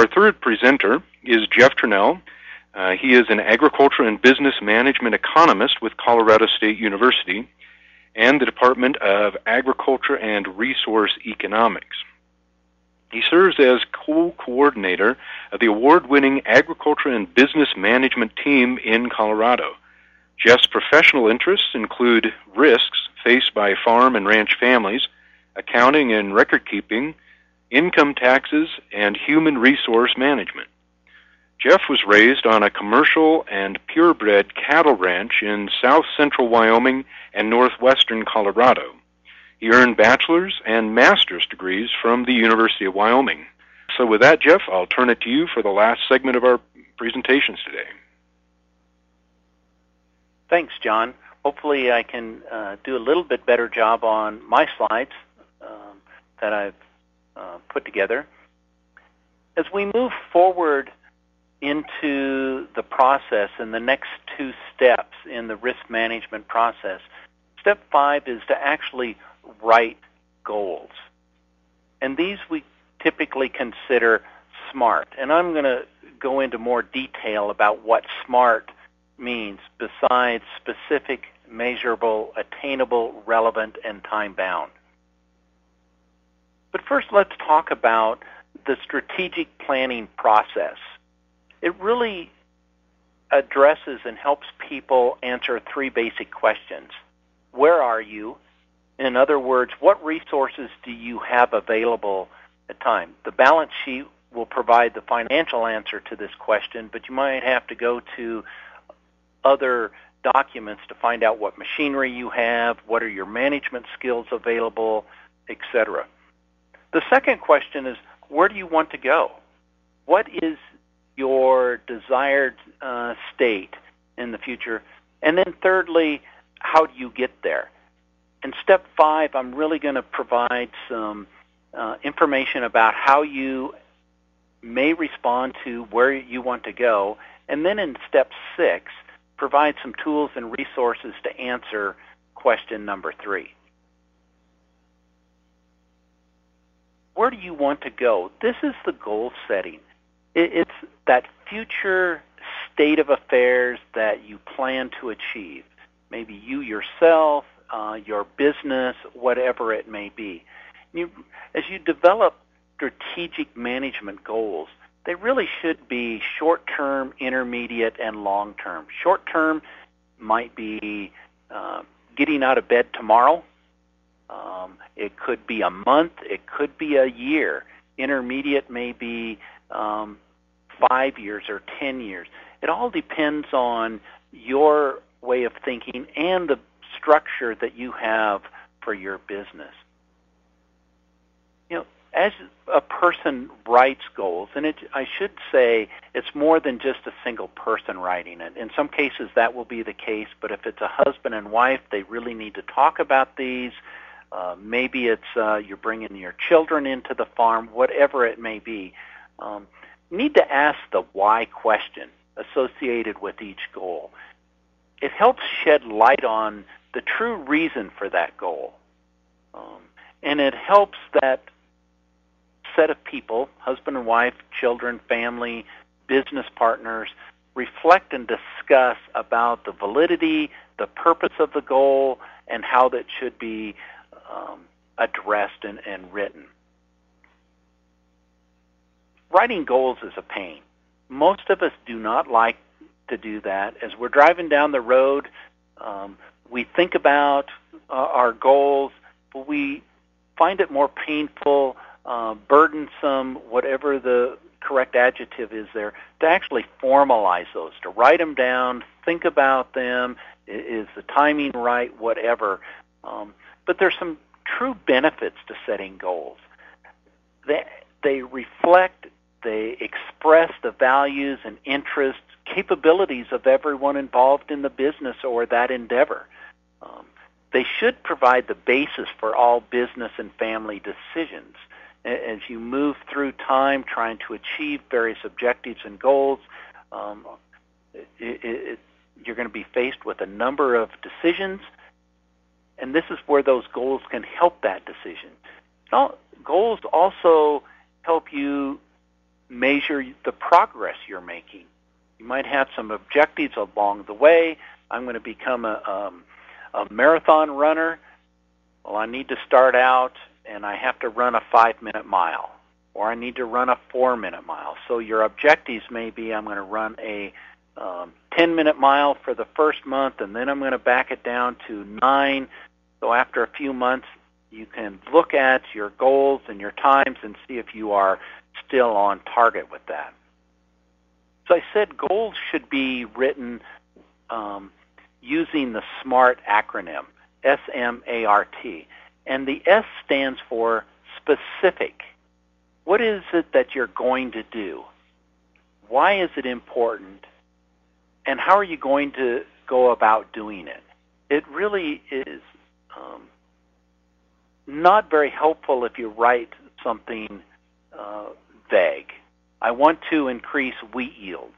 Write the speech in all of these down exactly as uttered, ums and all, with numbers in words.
our third presenter is Jeff Turnell. Uh, he is an agriculture and business management economist with Colorado State University and the Department of Agriculture and Resource Economics. He serves as co-coordinator of the award-winning Agriculture and Business Management team in Colorado. Jeff's professional interests include risks faced by farm and ranch families, accounting and record-keeping, income taxes, and human resource management. Jeff was raised on a commercial and purebred cattle ranch in south-central Wyoming and northwestern Colorado. He earned bachelor's and master's degrees from the University of Wyoming. So with that, Jeff, I'll turn it to you for the last segment of our presentations today. Thanks, John. Hopefully I can uh, do a little bit better job on my slides um, that I've uh, put together. As we move forward into the process and the next two steps in the risk management process, step five is to actually write goals. And these we typically consider SMART. And I'm going to go into more detail about what SMART means besides specific, measurable, attainable, relevant, and time-bound. But first, let's talk about the strategic planning process. It really addresses and helps people answer three basic questions. Where are you? In other words, what resources do you have available at time? The balance sheet will provide the financial answer to this question, but you might have to go to other documents to find out what machinery you have, what are your management skills available, et cetera. The second question is, where do you want to go? What is your desired uh, state in the future? And then thirdly, how do you get there? In step five, I'm really going to provide some uh, information about how you may respond to where you want to go. And then in step six, provide some tools and resources to answer question number three. Where do you want to go? This is the goal setting. It's that future state of affairs that you plan to achieve. Maybe you yourself, uh, your business, whatever it may be. You, as you develop strategic management goals, they really should be short-term, intermediate, and long-term. Short-term might be uh, getting out of bed tomorrow. Um, it could be a month. It could be a year. Intermediate may be um, five years or ten years. It all depends on your way of thinking and the structure that you have for your business. You know, as a person writes goals, and it, I should say it's more than just a single person writing it. In some cases that will be the case, but if it's a husband and wife, they really need to talk about these. Uh, maybe it's uh, you're bringing your children into the farm, whatever it may be. Um, you need to ask the why question associated with each goal. It helps shed light on the true reason for that goal. Um, and it helps that set of people, husband and wife, children, family, business partners, reflect and discuss about the validity, the purpose of the goal, and how that should be um, addressed and, and written. Writing goals is a pain. Most of us do not like to do that. As we're driving down the road, um, we think about uh, our goals, but we find it more painful, uh, burdensome, whatever the correct adjective is there, to actually formalize those, to write them down, think about them, is the timing right, whatever. Um, but there's some true benefits to setting goals. They, they reflect, they express the values and interests, capabilities of everyone involved in the business or that endeavor. Um, they should provide the basis for all business and family decisions. As you move through time trying to achieve various objectives and goals, um, it, it, you're going to be faced with a number of decisions, and this is where those goals can help that decision. Goals also help you measure the progress you're making. You might have some objectives along the way. I'm going to become a, um, a marathon runner. Well, I need to start out, and I have to run a five-minute mile, or I need to run a four-minute mile. So your objectives may be I'm going to run a um, ten-minute mile for the first month, and then I'm going to back it down to nine. So after a few months, you can look at your goals and your times and see if you are still on target with that. So I said goals should be written um, using the SMART acronym, S M A R T. And the S stands for specific. What is it that you're going to do? Why is it important? And how are you going to go about doing it? It really is um, not very helpful if you write something uh, vague. I want to increase wheat yields.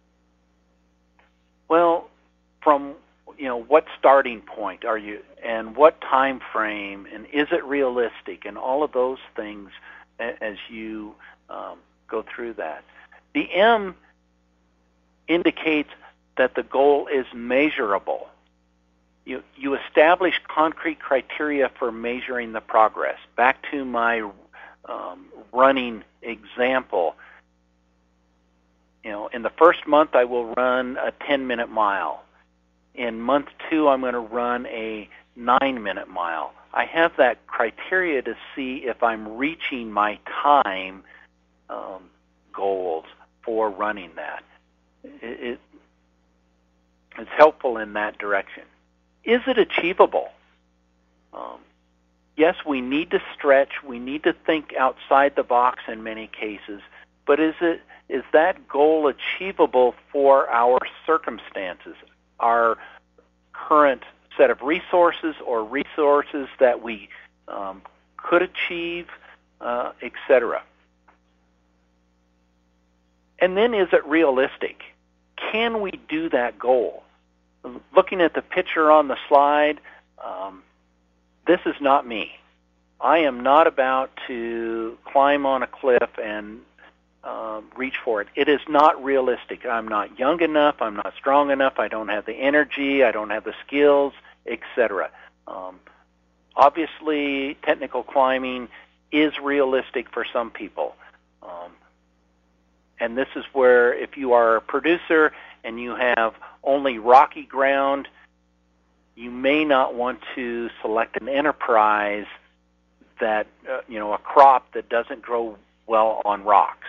Well, from you know what starting point are you, and what time frame, and is it realistic, and all of those things as you um, go through that. The M indicates that the goal is measurable. You, you establish concrete criteria for measuring the progress. Back to my um, running example. You know, in the first month I will run a ten-minute mile. In month two I'm going to run a nine-minute mile. I have that criteria to see if I'm reaching my time um, goals for running that. It, it, it's helpful in that direction. Is it achievable? Um, yes, we need to stretch. We need to think outside the box in many cases. But is it is that goal achievable for our circumstances, our current set of resources or resources that we um, could achieve, uh, et cetera? And then is it realistic? Can we do that goal? Looking at the picture on the slide, um, this is not me. I am not about to climb on a cliff and uh, reach for it. It is not realistic. I'm not young enough. I'm not strong enough. I don't have the energy. I don't have the skills, et cetera. Um, obviously, technical climbing is realistic for some people. Um, and this is where if you are a producer and you have only rocky ground, you may not want to select an enterprise that, uh, you know, a crop that doesn't grow well on rocks.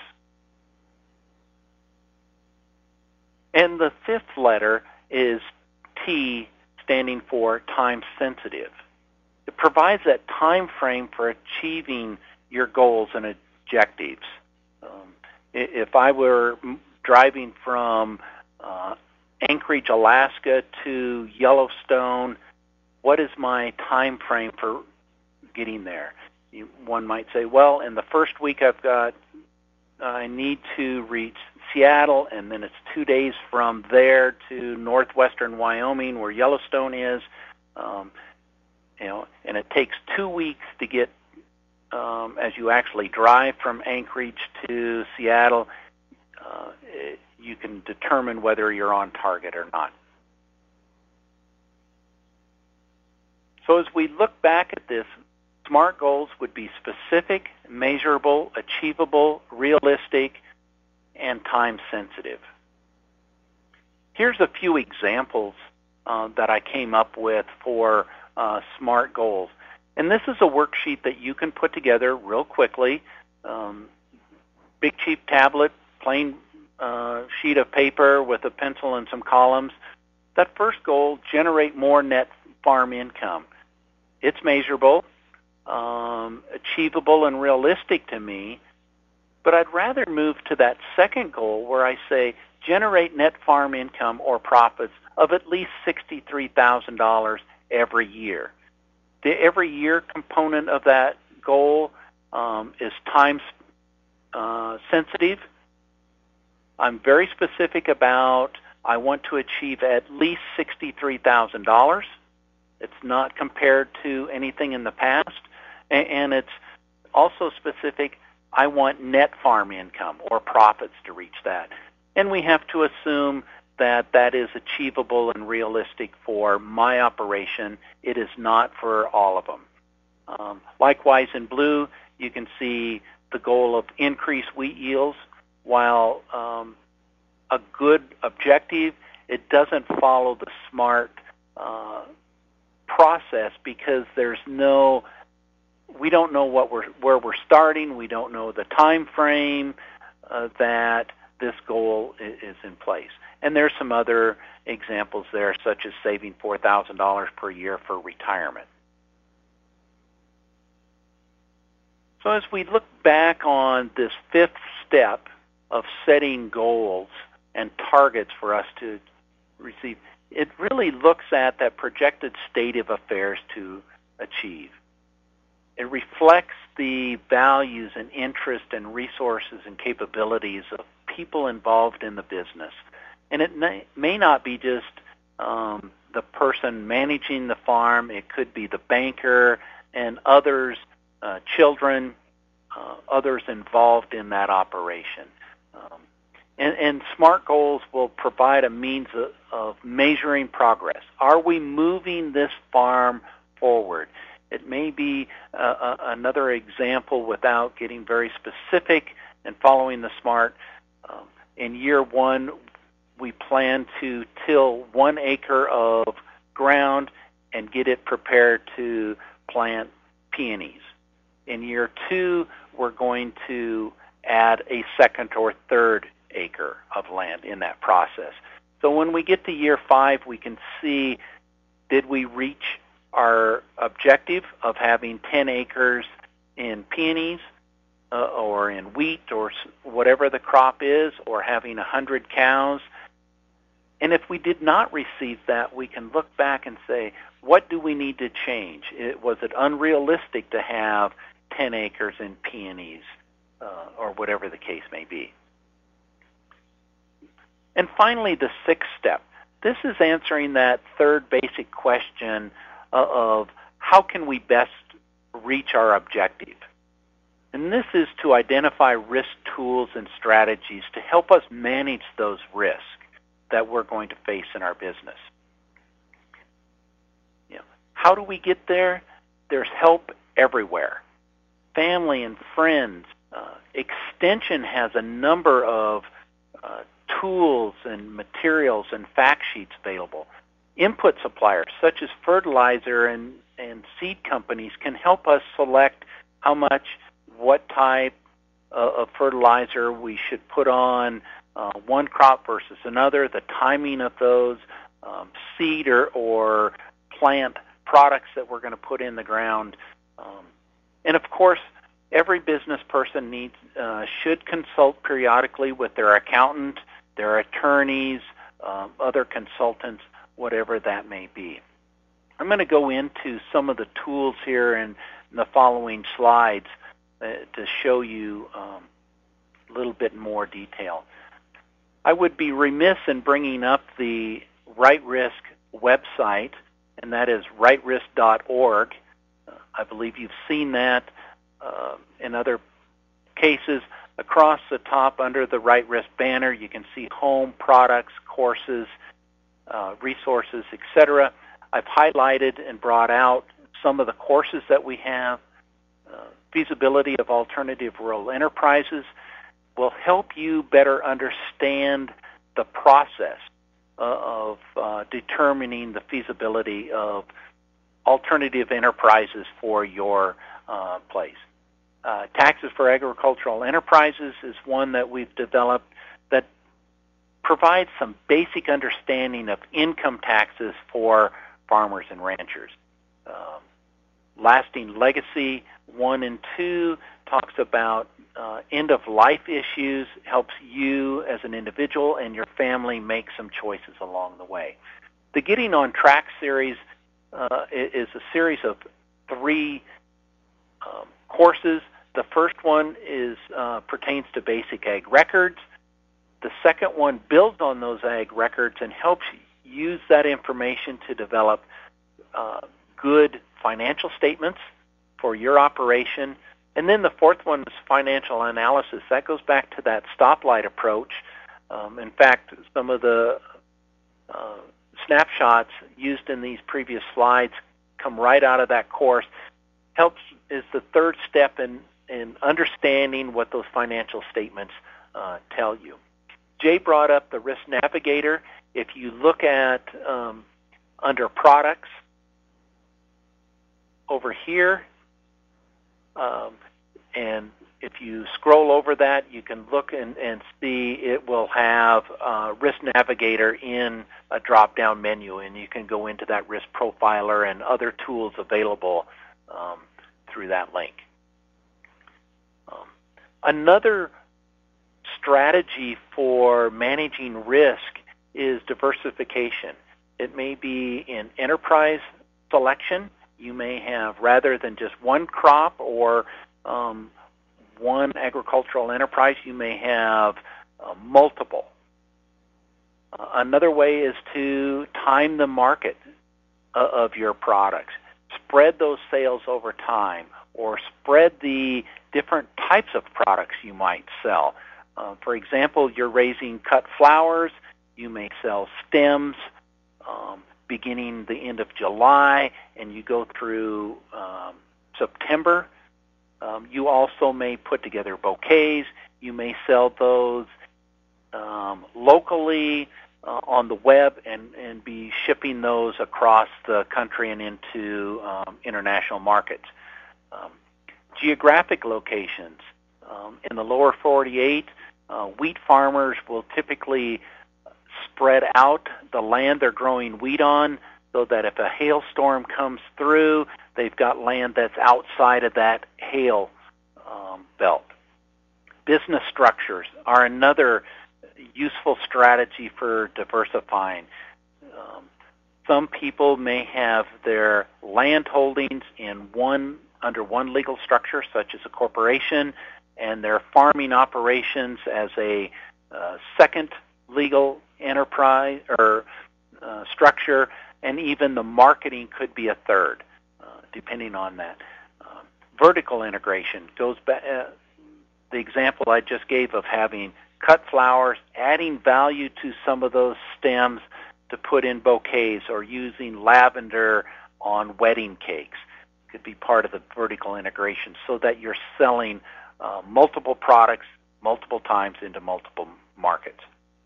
And the fifth letter is T, standing for time sensitive. It provides that time frame for achieving your goals and objectives. Um, if I were driving from uh, Anchorage, Alaska to Yellowstone, what is my time frame for getting there? You, one might say, well, in the first week I've got, uh, I need to reach Seattle, and then it's two days from there to northwestern Wyoming where Yellowstone is, um, you know, and it takes two weeks to get, um, as you actually drive from Anchorage to Seattle, uh, it, you can determine whether you're on target or not. So as we look back at this, SMART goals would be specific, measurable, achievable, realistic, and time sensitive. Here's a few examples uh, that I came up with for uh, SMART goals. And this is a worksheet that you can put together real quickly. Um, big, cheap tablet, plain uh, sheet of paper with a pencil and some columns. That first goal, generate more net farm income. It's measurable, um, achievable, and realistic to me. But I'd rather move to that second goal where I say generate net farm income or profits of at least sixty-three thousand dollars every year. The every year component of that goal um, is time uh, sensitive. I'm very specific about I want to achieve at least sixty-three thousand dollars. It's not compared to anything in the past. And it's also specific, I want net farm income or profits to reach that. And we have to assume that that is achievable and realistic for my operation. It is not for all of them. Um, likewise, in blue, you can see the goal of increased wheat yields. While um, a good objective, it doesn't follow the SMART uh, process because there's no, we don't know what we're where we're starting. We don't know the time frame uh, that this goal is, is in place. And there's some other examples there, such as saving four thousand dollars per year for retirement. So as we look back on this fifth step of setting goals and targets for us to receive, it really looks at that projected state of affairs to achieve. It reflects the values and interest and resources and capabilities of people involved in the business. And it may, may not be just um, the person managing the farm. It could be the banker and others, uh, children, uh, others involved in that operation. Um, and, and SMART goals will provide a means of, of measuring progress. Are we moving this farm forward? It may be uh, another example without getting very specific and following the SMART. Um, in year one, we plan to till one acre of ground and get it prepared to plant peonies. In year two, we're going to add a second or third acre of land in that process. So when we get to year five, we can see, did we reach our objective of having ten acres in peonies uh, or in wheat or whatever the crop is, or having one hundred cows? And if we did not receive that, we can look back and say, what do we need to change? It, was it unrealistic to have ten acres in peonies uh, or whatever the case may be? And finally, the sixth step. This is answering that third basic question uh, of how can we best reach our objective? And this is to identify risk tools and strategies to help us manage those risks that we're going to face in our business. You know, how do we get there? There's help everywhere. Family and friends. Uh, Extension has a number of uh, tools and materials and fact sheets available. Input suppliers such as fertilizer and, and seed companies can help us select how much, what type uh, of fertilizer we should put on uh, one crop versus another, the timing of those, um, seed or, or plant products that we're going to put in the ground. Um, and of course, every business person needs uh, should consult periodically with their accountant, their attorneys, um, other consultants, whatever that may be. I'm going to go into some of the tools here in, in the following slides uh, to show you um, a little bit more detail. I would be remiss in bringing up the Right Risk website, and that is right risk dot org. Uh, I believe you've seen that uh, in other cases. Across the top under the Right Risk banner, you can see home, products, courses, uh, resources, et cetera. I've highlighted and brought out some of the courses that we have. Uh, feasibility of alternative rural enterprises will help you better understand the process uh, of uh, determining the feasibility of alternative enterprises for your uh, place. Uh, Taxes for Agricultural Enterprises is one that we've developed that provides some basic understanding of income taxes for farmers and ranchers. Um, Lasting Legacy one and two talks about uh, end-of-life issues, helps you as an individual and your family make some choices along the way. The Getting on Track series uh, is a series of three um, courses. The first one is uh, pertains to basic ag records. The second one builds on those ag records and helps use that information to develop uh, good financial statements for your operation And then the fourth one is financial analysis. That goes back to that stoplight approach. Um, in fact, some of the uh, snapshots used in these previous slides come right out of that course. Helps is the third step in, in understanding what those financial statements uh, tell you. Jay brought up the Risk Navigator. If you look at um, under products over here, um, and if you scroll over that, you can look and, and see it will have uh, Risk Navigator in a drop-down menu, and you can go into that risk profiler and other tools available um, through that link. Um, another strategy for managing risk is diversification. It may be in enterprise selection. You may have, rather than just one crop or um, one agricultural enterprise, you may have uh, multiple. Uh, another way is to time the market uh, of your products. Spread those sales over time, or spread the different types of products you might sell. Uh, for example, you're raising cut flowers, you may sell stems um, beginning the end of July, and you go through um, September. Um, you also may put together bouquets. You may sell those um, locally uh, on the web and, and be shipping those across the country and into um, international markets. Um, geographic locations. Um, in the lower forty-eight, uh, wheat farmers will typically spread out the land they're growing wheat on so that if a hailstorm comes through, they've got land that's outside of that hail um, belt. Business structures are another useful strategy for diversifying. Um, some people may have their land holdings in one under one legal structure, such as a corporation, and their farming operations as a uh, second legal enterprise or uh, structure, and even the marketing could be a third, uh, depending on that. Uh, vertical integration goes back. Uh, the example I just gave of having cut flowers, adding value to some of those stems to put in bouquets, or using lavender on wedding cakes could be part of the vertical integration, so that you're selling uh, multiple products multiple times into multiple markets.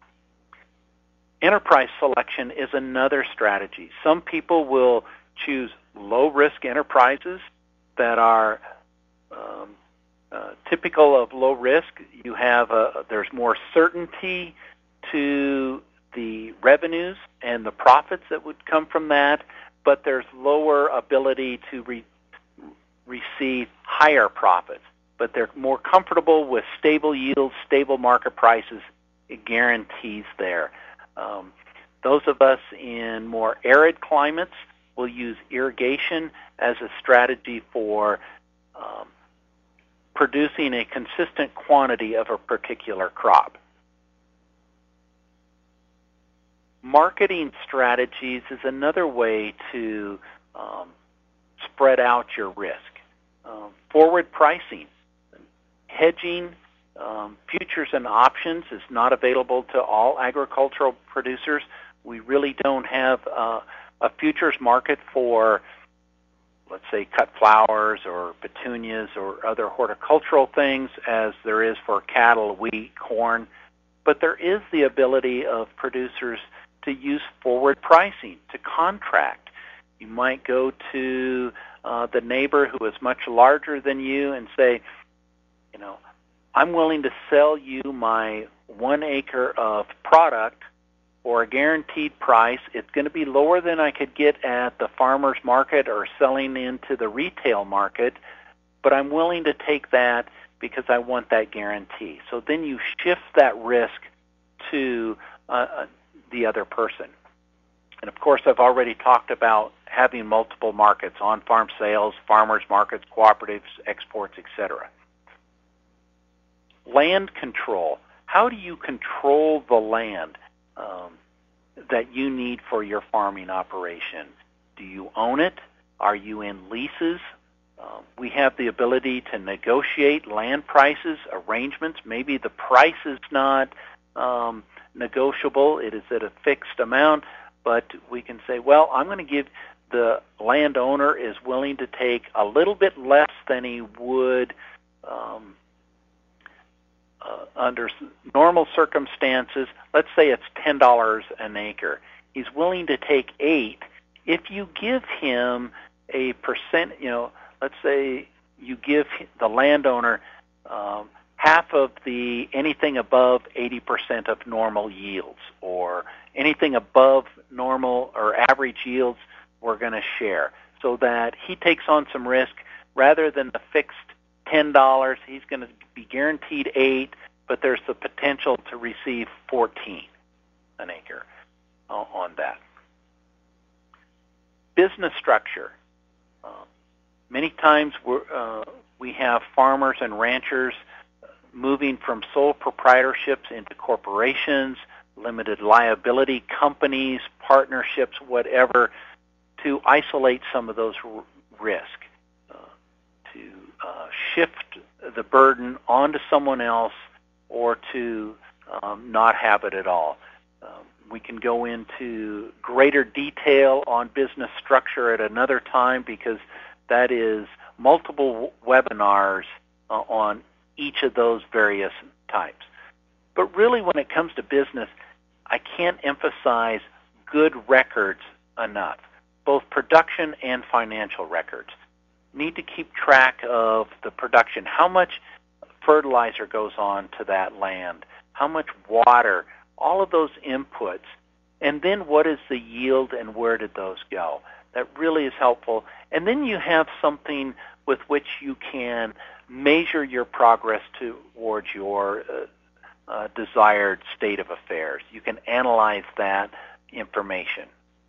Enterprise selection is another strategy. Some people will choose low-risk enterprises that are um, uh, typical of low risk. You have a, there's more certainty to the revenues and the profits that would come from that, but there's lower ability to re- receive higher profits. But they're more comfortable with stable yields, stable market prices, it guarantees there. Um, those of us in more arid climates will use irrigation as a strategy for um, producing a consistent quantity of a particular crop. Marketing strategies is another way to um, spread out your risk. Um, forward pricing, hedging, Um, futures and options is not available to all agricultural producers. We really don't have uh, a futures market for, let's say, cut flowers or petunias or other horticultural things as there is for cattle, wheat, corn. But there is the ability of producers to use forward pricing, to contract. You might go to uh, the neighbor who is much larger than you and say, you know, I'm willing to sell you my one acre of product for a guaranteed price. It's going to be lower than I could get at the farmer's market or selling into the retail market, but I'm willing to take that because I want that guarantee. So then you shift that risk to uh, the other person. And of course, I've already talked about having multiple markets, on-farm sales, farmers markets, cooperatives, exports, et cetera. Land control. How do you control the land um, that you need for your farming operation? Do you own it? Are you in leases? Uh, Uh, we have the ability to negotiate land prices, arrangements. Maybe the price is not um, negotiable. It is at a fixed amount, but we can say, well, I'm going to give the landowner is willing to take a little bit less than he would um, uh, under normal circumstances. Let's say it's ten dollars an acre. He's willing to take eight. If you give him a percent, you know, let's say you give the landowner um, half of the anything above eighty percent of normal yields, or anything above normal or average yields, we're going to share, so that he takes on some risk. Rather than the fixed ten dollars, he's going to be guaranteed eight, but there's the potential to receive fourteen an acre uh, on that. Business structure. Uh, many times we're, uh, we have farmers and ranchers moving from sole proprietorships into corporations, limited liability companies, partnerships, whatever, to isolate some of those r- risk, uh, to uh, shift the burden onto someone else, or to um, not have it at all. Um, we can go into greater detail on business structure at another time, because that is multiple webinars uh, on each of those various types. But really, when it comes to business, I can't emphasize good records enough, both production and financial records. Need to keep track of the production, how much fertilizer goes on to that land, how much water, all of those inputs, and then what is the yield and where did those go? That really is helpful. And then you have something with which you can measure your progress towards your uh, uh, desired state of affairs. You can analyze that information.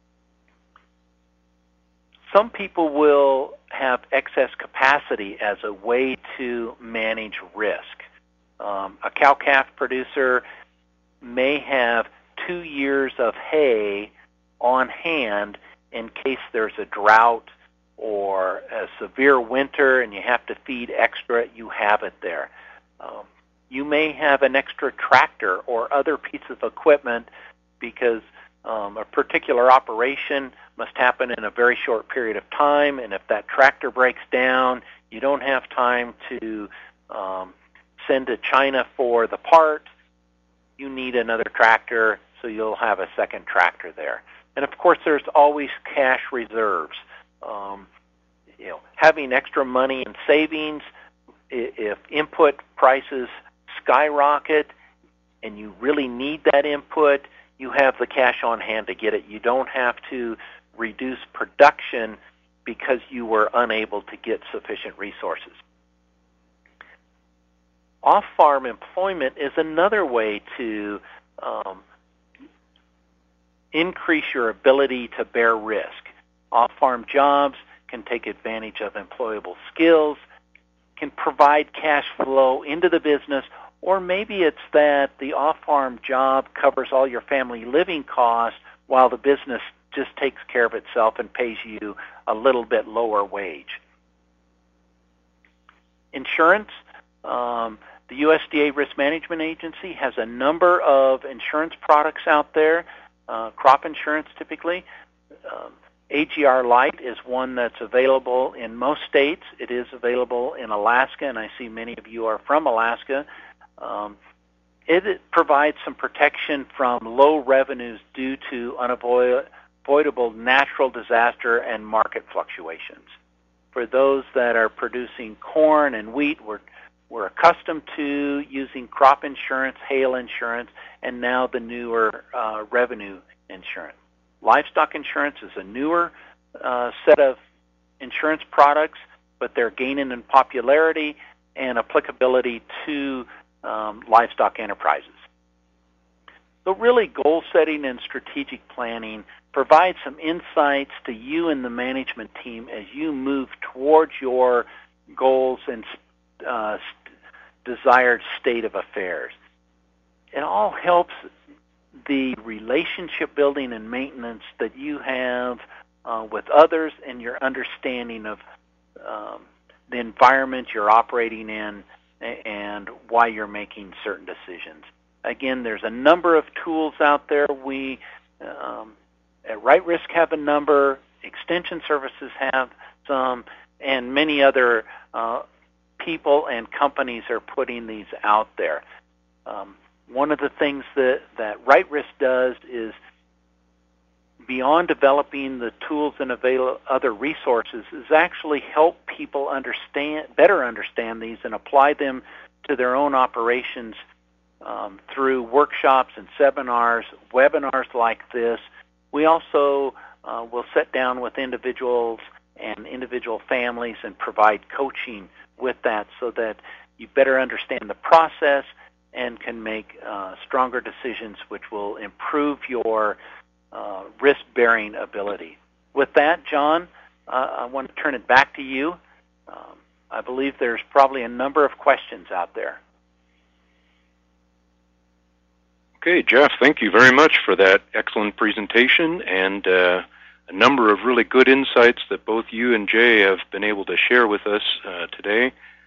Some people will have excess capacity as a way to manage risk. Um, a cow-calf producer may have two years of hay on hand in case there's a drought or a severe winter and you have to feed extra. You have it there. Um, you may have an extra tractor or other piece of equipment because um, a particular operation must happen in a very short period of time, and if that tractor breaks down, you don't have time to um, send to China for the part. You need another tractor, so you'll have a second tractor there. And of course, there's always cash reserves. Um, you know, having extra money in savings, if input prices skyrocket and you really need that input, you have the cash on hand to get it. You don't have to reduce production because you were unable to get sufficient resources. Off-farm employment is another way to um, increase your ability to bear risk. Off-farm jobs can take advantage of employable skills, can provide cash flow into the business, or maybe it's that the off-farm job covers all your family living costs while the business just takes care of itself and pays you a little bit lower wage. Insurance. Um, the U S D A Risk Management Agency has a number of insurance products out there, uh, crop insurance typically. Um, A G R Lite is one that's available in most states. It is available in Alaska, and I see many of you are from Alaska. Um, it, it provides some protection from low revenues due to unavoidable natural disaster and market fluctuations. For those that are producing corn and wheat, we're, we're accustomed to using crop insurance, hail insurance, and now the newer uh, revenue insurance. Livestock insurance is a newer uh, set of insurance products, but they're gaining in popularity and applicability to um, livestock enterprises. So really, goal setting and strategic planning provide some insights to you and the management team as you move towards your goals and uh, desired state of affairs. It all helps the relationship building and maintenance that you have uh, with others and your understanding of um, the environment you're operating in and why you're making certain decisions. Again, there's a number of tools out there. We um, at Right Risk have a number, Extension Services have some, and many other uh, people and companies are putting these out there. Um, one of the things that, that Right Risk does is, beyond developing the tools and avail other resources, is actually help people understand, better understand these and apply them to their own operations um, through workshops and seminars, webinars like this. We also uh, will sit down with individuals and individual families and provide coaching with that so that you better understand the process and can make uh, stronger decisions which will improve your Uh, risk-bearing ability. With that, John, uh, I want to turn it back to you. Um, I believe there's probably a number of questions out there. Okay, Jeff, thank you very much for that excellent presentation and uh, a number of really good insights that both you and Jay have been able to share with us uh, today.